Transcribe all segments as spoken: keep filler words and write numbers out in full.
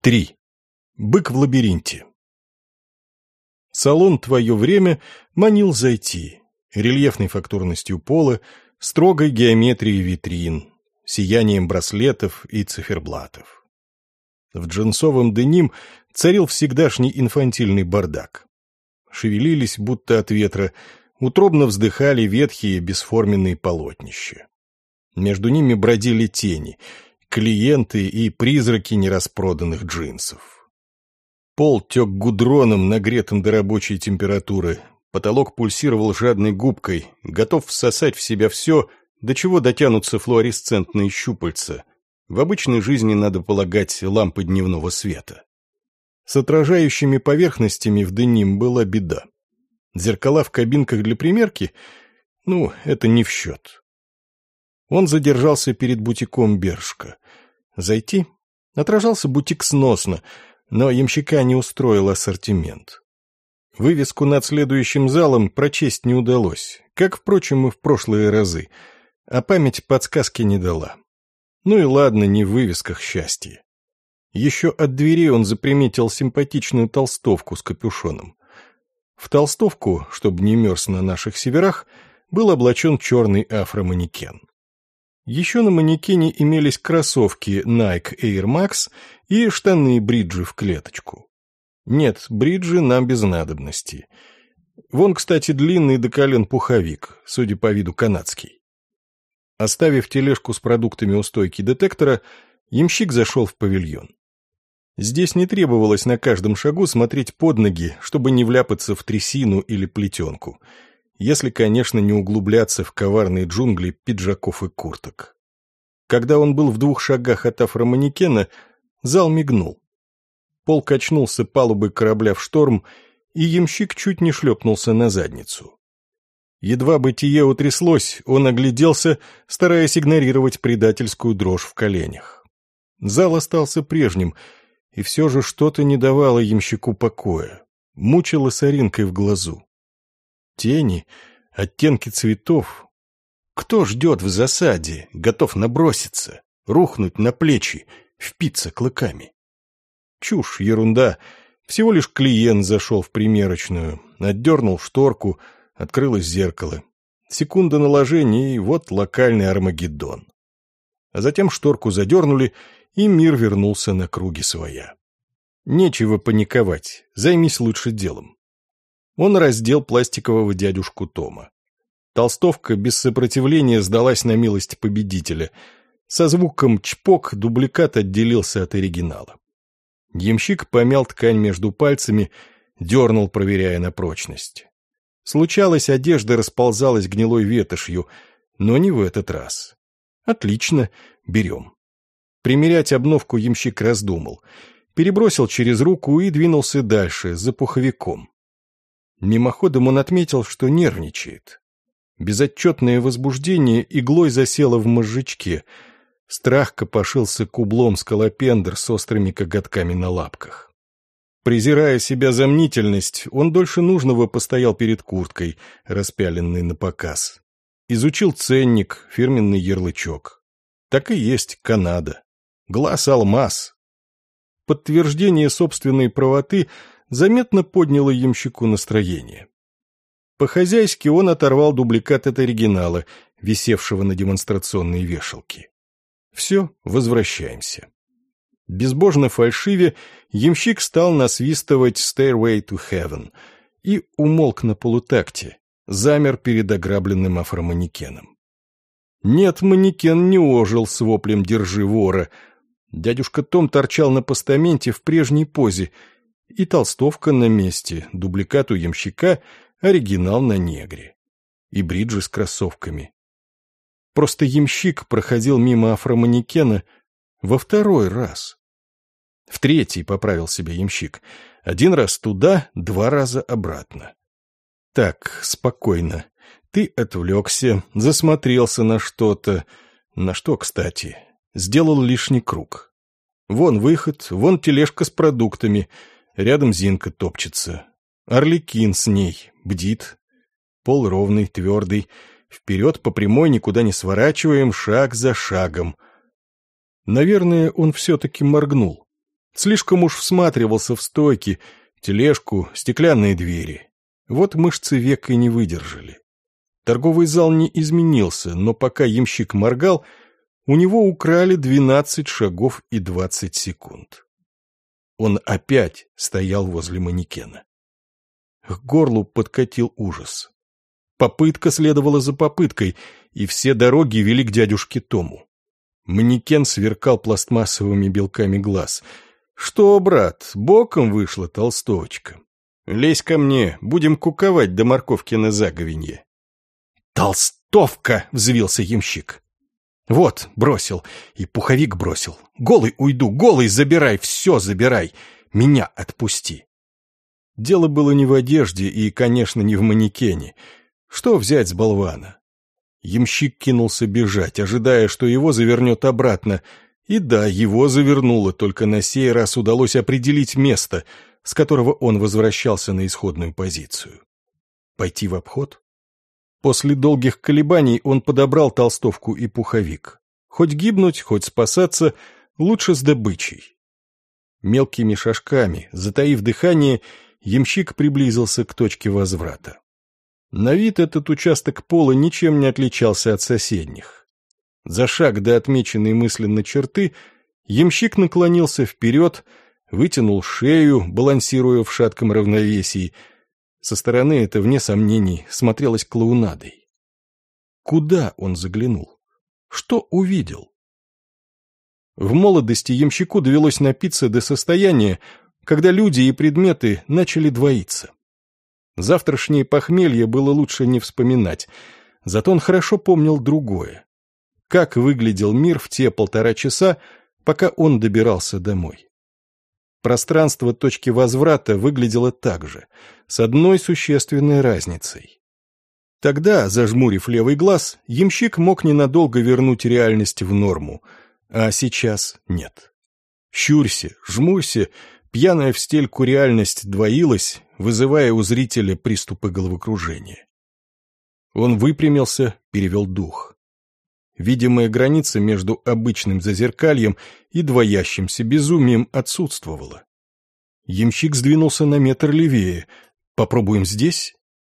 Три. Бык в лабиринте. Салон «Твое время» манил зайти. Рельефной фактурностью пола, строгой геометрией витрин, сиянием браслетов и циферблатов. В джинсовом деним царил всегдашний инфантильный бардак. Шевелились, будто от ветра, утробно вздыхали ветхие бесформенные полотнища. Между ними бродили тени, клиенты и призраки нераспроданных джинсов. Пол тек гудроном, нагретым до рабочей температуры, потолок пульсировал жадной губкой, готов всосать в себя все, до чего дотянутся флуоресцентные щупальца. В обычной жизни, надо полагать, лампы дневного света. С отражающими поверхностями в деним была беда. Зеркала в кабинках для примерки? Ну, это не в счет. Он задержался перед бутиком Бершка. Зайти? Отражался бутик сносно, но ямщика не устроил ассортимент. Вывеску над следующим залом прочесть не удалось, как, впрочем, и в прошлые разы, а память подсказки не дала. Ну и ладно, не в вывесках счастье. Еще от двери он заприметил симпатичную толстовку с капюшоном. В толстовку, чтобы не мерз на наших северах, был облачен черный афроманекен. Еще на манекене имелись кроссовки Nike Air Max и штаны-бриджи в клеточку. Нет, бриджи нам без надобности. Вон, кстати, длинный до колен пуховик, судя по виду канадский. Оставив тележку с продуктами у стойки детектора, ямщик зашел в павильон. Здесь не требовалось на каждом шагу смотреть под ноги, чтобы не вляпаться в трясину или плетенку, если, конечно, не углубляться в коварные джунгли пиджаков и курток. Когда он был в двух шагах от афроманекена, зал мигнул. Пол качнулся палубой корабля в шторм, и ямщик чуть не шлепнулся на задницу. Едва бытие утряслось, он огляделся, стараясь игнорировать предательскую дрожь в коленях. Зал остался прежним, и все же что-то не давало ямщику покоя, мучило соринкой в глазу. Тени, оттенки цветов. Кто ждет в засаде, готов наброситься, рухнуть на плечи, впиться клыками? Чушь, ерунда. Всего лишь клиент зашел в примерочную, отдернул шторку, открылось зеркало. Секунда наложения, и вот локальный Армагеддон. А затем шторку задернули, и мир вернулся на круги своя. Нечего паниковать, займись лучше делом. Он раздел пластикового дядюшку Тома. Толстовка без сопротивления сдалась на милость победителя. Со звуком «чпок» дубликат отделился от оригинала. Ямщик помял ткань между пальцами, дернул, проверяя на прочность. Случалось, одежда расползалась гнилой ветошью, но не в этот раз. Отлично, берем. Примерять обновку ямщик раздумал, перебросил через руку и двинулся дальше, за пуховиком. Мимоходом он отметил, что нервничает. Безотчетное возбуждение иглой засело в мозжечке. Страх копошился кублом скалопендр с острыми коготками на лапках. Презирая себя за мнительность, он дольше нужного постоял перед курткой, распяленной на показ. Изучил ценник, фирменный ярлычок. Так и есть Канада. Глаз-алмаз. Подтверждение собственной правоты заметно подняло ямщику настроение. По-хозяйски он оторвал дубликат от оригинала, висевшего на демонстрационной вешалке. Все, возвращаемся. Безбожно фальшиве, ямщик стал насвистывать «Stairway to Heaven» и умолк на полутакте, замер перед ограбленным афроманекеном. Нет, манекен не ожил с воплем «Держи вора». Дядюшка Том торчал на постаменте в прежней позе, и толстовка на месте, дубликат у ямщика, оригинал на негре. И бриджи с кроссовками. Просто ямщик проходил мимо афроманекена во второй раз. В третий, поправил себя ямщик. Один раз туда, два раза обратно. Так, спокойно. Ты отвлекся, засмотрелся на что-то. На что, кстати? Сделал лишний круг. Вон выход, вон тележка с продуктами. Рядом Зинка топчется. Арлекин с ней, бдит. Пол ровный, твердый. Вперед по прямой никуда не сворачиваем, шаг за шагом. Наверное, он все-таки моргнул. Слишком уж всматривался в стойки, тележку, стеклянные двери. Вот мышцы век и не выдержали. Торговый зал не изменился, но пока ямщик моргал, у него украли двенадцать шагов и двадцать секунд. Он опять стоял возле манекена. К горлу подкатил ужас. Попытка следовала за попыткой, и все дороги вели к дядюшке Тому. Манекен сверкал пластмассовыми белками глаз. «Что, брат, боком вышла толстовочка? Лезь ко мне, будем куковать до морковки на заговенье». «Толстовка!» — взвился ямщик. «Вот, бросил, и пуховик бросил. Голый уйду, голый забирай, все забирай. Меня отпусти». Дело было не в одежде и, конечно, не в манекене. Что взять с болвана? Ямщик кинулся бежать, ожидая, что его завернет обратно. И да, его завернуло, только на сей раз удалось определить место, с которого он возвращался на исходную позицию. Пойти в обход? После долгих колебаний он подобрал толстовку и пуховик. Хоть гибнуть, хоть спасаться, лучше с добычей. Мелкими шажками, затаив дыхание, ямщик приблизился к точке возврата. На вид этот участок пола ничем не отличался от соседних. За шаг до отмеченной мысленно черты ямщик наклонился вперед, вытянул шею, балансируя в шатком равновесии. Со стороны это, вне сомнений, смотрелось клоунадой. Куда он заглянул? Что увидел? В молодости ямщику довелось напиться до состояния, когда люди и предметы начали двоиться. Завтрашнее похмелье было лучше не вспоминать, зато он хорошо помнил другое. Как выглядел мир в те полтора часа, пока он добирался домой. Пространство точки возврата выглядело так же, с одной существенной разницей. Тогда, зажмурив левый глаз, ямщик мог ненадолго вернуть реальность в норму, а сейчас нет. Щурься, жмурься, пьяная в стельку реальность двоилась, вызывая у зрителя приступы головокружения. Он выпрямился, перевел дух. Видимая граница между обычным зазеркальем и двоящимся безумием отсутствовала. Ямщик сдвинулся на метр левее. «Попробуем здесь?»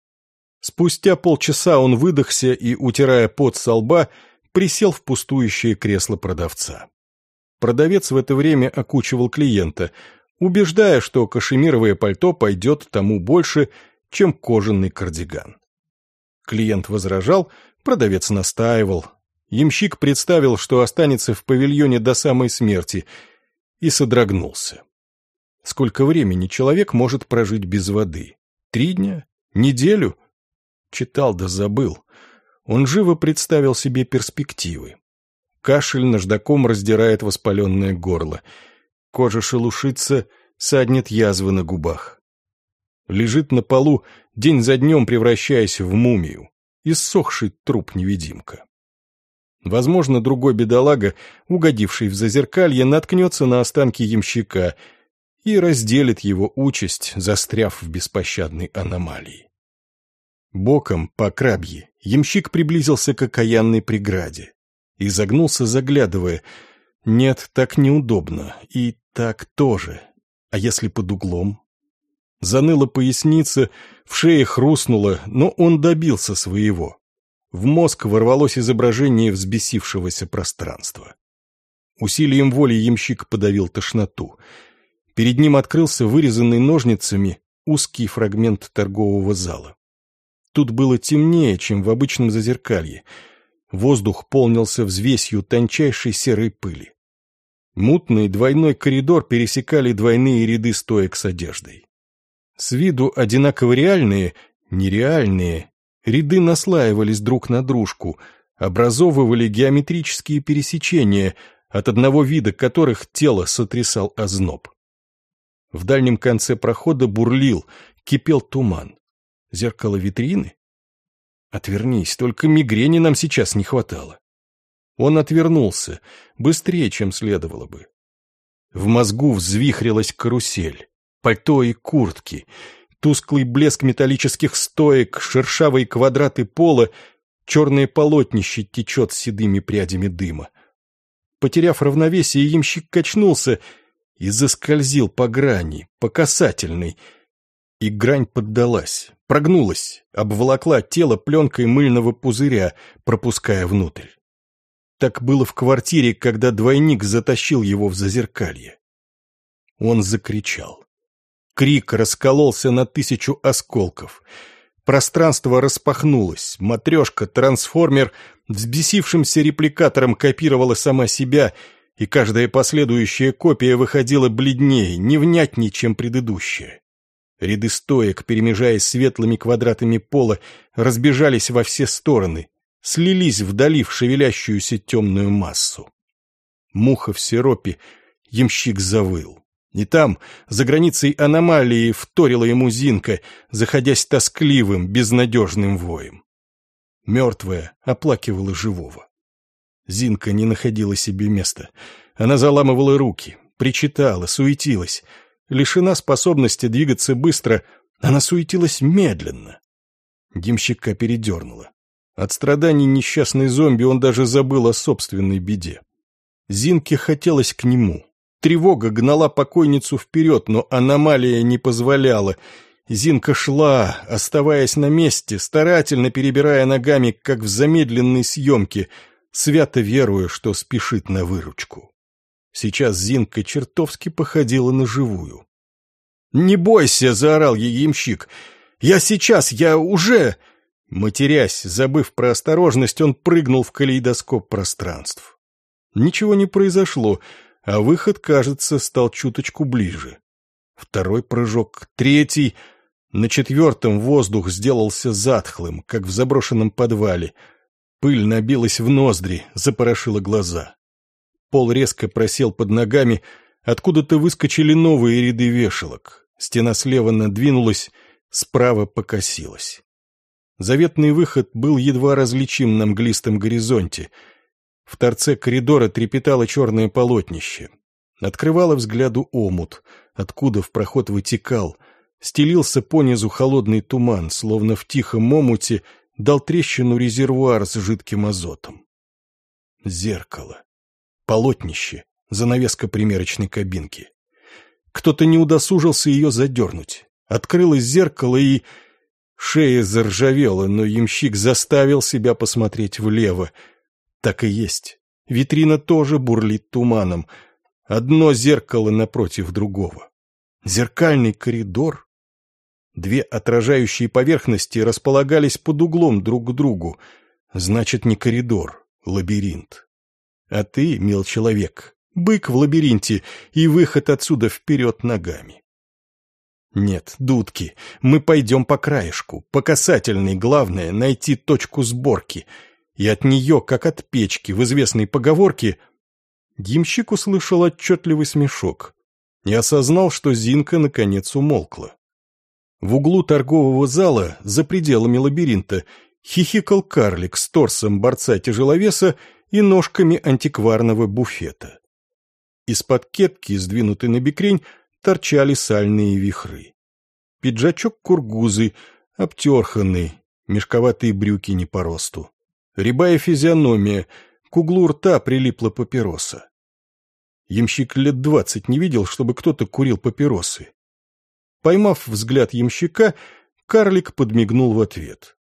Спустя полчаса он выдохся и, утирая пот со лба, присел в пустующее кресло продавца. Продавец в это время окучивал клиента, убеждая, что кашемировое пальто пойдет тому больше, чем кожаный кардиган. Клиент возражал, продавец настаивал. Ямщик представил, что останется в павильоне до самой смерти, и содрогнулся. Сколько времени человек может прожить без воды? Три дня? Неделю? Читал да забыл. Он живо представил себе перспективы. Кашель наждаком раздирает воспаленное горло. Кожа шелушится, саднет язвы на губах. Лежит на полу, день за днем превращаясь в мумию. Иссохший труп-невидимка. Возможно, другой бедолага, угодивший в зазеркалье, наткнется на останки ямщика и разделит его участь, застряв в беспощадной аномалии. Боком, по крабье, ямщик приблизился к окаянной преграде. Изогнулся, заглядывая. Нет, так неудобно. И так тоже. А если под углом? Заныла поясница, в шее хрустнуло, но он добился своего. В мозг ворвалось изображение взбесившегося пространства. Усилием воли ямщик подавил тошноту. Перед ним открылся вырезанный ножницами узкий фрагмент торгового зала. Тут было темнее, чем в обычном зазеркалье. Воздух полнился взвесью тончайшей серой пыли. Мутный двойной коридор пересекали двойные ряды стоек с одеждой. С виду одинаково реальные, нереальные, ряды наслаивались друг на дружку, образовывали геометрические пересечения, от одного вида которых тело сотрясал озноб. В дальнем конце прохода бурлил, кипел туман. Зеркало витрины? Отвернись, только мигрени нам сейчас не хватало. Он отвернулся, быстрее, чем следовало бы. В мозгу взвихрилась карусель, пальто и куртки, тусклый блеск металлических стоек, шершавые квадраты пола, черное полотнище течет седыми прядями дыма. Потеряв равновесие, ямщик качнулся и заскользил по грани, по касательной, и грань поддалась, прогнулась, обволокла тело пленкой мыльного пузыря, пропуская внутрь. Так было в квартире, когда двойник затащил его в зазеркалье. Он закричал. Крик раскололся на тысячу осколков. Пространство распахнулось, матрешка-трансформер взбесившимся репликатором копировала сама себя, и каждая последующая копия выходила бледнее, невнятней, чем предыдущая. Ряды стоек, перемежаясь светлыми квадратами пола, разбежались во все стороны, слились вдали в шевелящуюся темную массу. Муха в сиропе, ямщик завыл. И там, за границей аномалии, вторила ему Зинка, заходясь тоскливым, безнадежным воем. Мертвая оплакивала живого. Зинка не находила себе места. Она заламывала руки, причитала, суетилась. Лишена способности двигаться быстро, она суетилась медленно. Ямщика передернула. От страданий несчастной зомби он даже забыл о собственной беде. Зинке хотелось к нему. Тревога гнала покойницу вперед, но аномалия не позволяла. Зинка шла, оставаясь на месте, старательно перебирая ногами, как в замедленной съемке, свято веруя, что спешит на выручку. Сейчас Зинка чертовски походила на живую. «Не бойся!» — заорал ей ямщик. «Я сейчас! Я уже!» Матерясь, забыв про осторожность, он прыгнул в калейдоскоп пространств. Ничего не произошло, а выход, кажется, стал чуточку ближе. Второй прыжок, третий. На четвертом воздух сделался затхлым, как в заброшенном подвале. Пыль набилась в ноздри, запорошила глаза. Пол резко просел под ногами, откуда-то выскочили новые ряды вешалок. Стена слева надвинулась, справа покосилась. Заветный выход был едва различим на мглистом горизонте. В торце коридора трепетало черное полотнище. Открывало взгляду омут, откуда в проход вытекал. Стелился понизу холодный туман, словно в тихом омуте дал трещину резервуар с жидким азотом. Зеркало. Полотнище. Занавеска примерочной кабинки. Кто-то не удосужился ее задернуть. Открылось зеркало и... Шея заржавела, но ямщик заставил себя посмотреть влево. Так и есть. Витрина тоже бурлит туманом. Одно зеркало напротив другого. Зеркальный коридор. Две отражающие поверхности располагались под углом друг к другу. Значит, не коридор, лабиринт. А ты, мил человек, бык в лабиринте, и выход отсюда вперед ногами. Нет, дудки, мы пойдем по краешку, по касательной, главное — найти точку сборки. И от нее, как от печки, в известной поговорке, ямщик услышал отчетливый смешок и осознал, что Зинка наконец умолкла. В углу торгового зала, за пределами лабиринта, хихикал карлик с торсом борца-тяжеловеса и ножками антикварного буфета. Из-под кепки, сдвинутой на бекрень, торчали сальные вихры. Пиджачок кургузы, обтерханный, мешковатые брюки не по росту. Рябая физиономия, к углу рта прилипла папироса. Ямщик лет двадцать не видел, чтобы кто-то курил папиросы. Поймав взгляд ямщика, карлик подмигнул в ответ.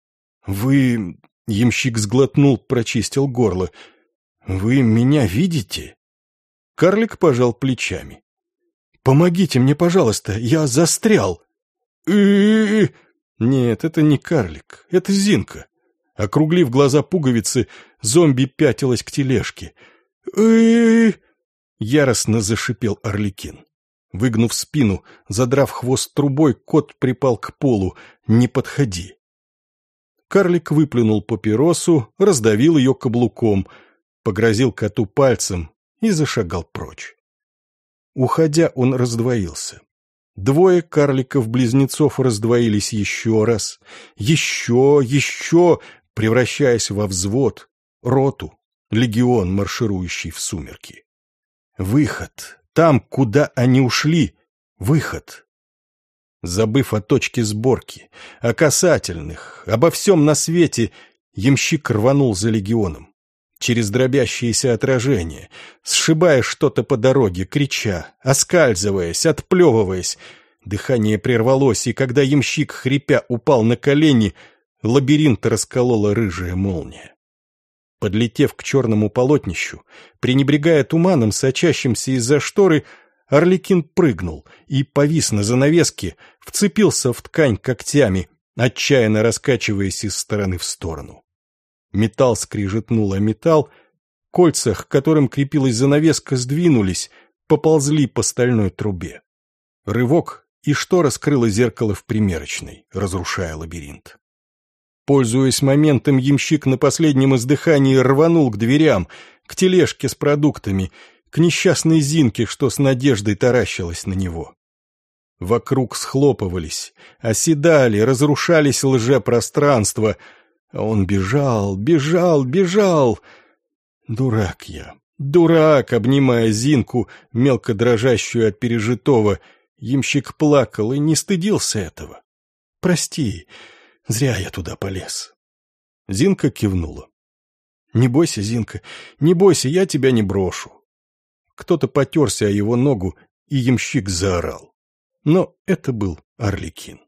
«Вы...» — ямщик сглотнул, прочистил горло. «Вы меня видите?» Карлик пожал плечами. «Помогите мне, пожалуйста, я застрял!» «И-и-и!» Нет, это не карлик, это Зинка. Округлив глаза пуговицы, зомби пятилась к тележке. «И-и-и!» Яростно зашипел Орликин. Выгнув спину, задрав хвост трубой, кот припал к полу. «Не подходи!» Карлик выплюнул папиросу, раздавил ее каблуком, погрозил коту пальцем и зашагал прочь. Уходя, он раздвоился. Двое карликов-близнецов раздвоились еще раз, еще, еще, превращаясь во взвод, роту, легион, марширующий в сумерки. Выход. Там, куда они ушли. Выход. Забыв о точке сборки, о касательных, обо всем на свете, ямщик рванул за легионом. через дробящиеся отражения, сшибая что-то по дороге, крича, оскальзываясь, отплевываясь. Дыхание прервалось, и когда ямщик, хрипя, упал на колени, лабиринт расколола рыжая молния. Подлетев к черному полотнищу, пренебрегая туманом, сочащимся из-за шторы, Арлекин прыгнул и повис на занавеске, вцепился в ткань когтями, отчаянно раскачиваясь из стороны в сторону. Металл скрижетнул о металл, кольца, к которым крепилась занавеска, сдвинулись, поползли по стальной трубе. Рывок, и штора скрыла зеркало в примерочной, разрушая лабиринт. Пользуясь моментом, ямщик на последнем издыхании рванул к дверям, к тележке с продуктами, к несчастной Зинке, что с надеждой таращилась на него. Вокруг схлопывались, оседали, разрушались лжепространства, а он бежал, бежал, бежал. Дурак я, дурак, обнимая Зинку, мелко дрожащую от пережитого. Ямщик плакал и не стыдился этого. «Прости, зря я туда полез». Зинка кивнула. «Не бойся, Зинка, не бойся, я тебя не брошу». Кто-то потерся о его ногу, и ямщик заорал. Но это был Арлекин.